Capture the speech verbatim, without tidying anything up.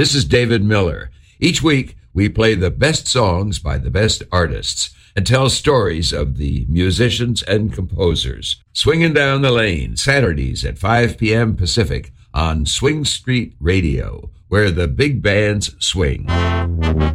This is David Miller. Each week, we play the best songs by the best artists and tell stories of the musicians and composers. Swinging Down the Lane, Saturdays at five p.m. Pacific on Swing Street Radio, where the big bands swing.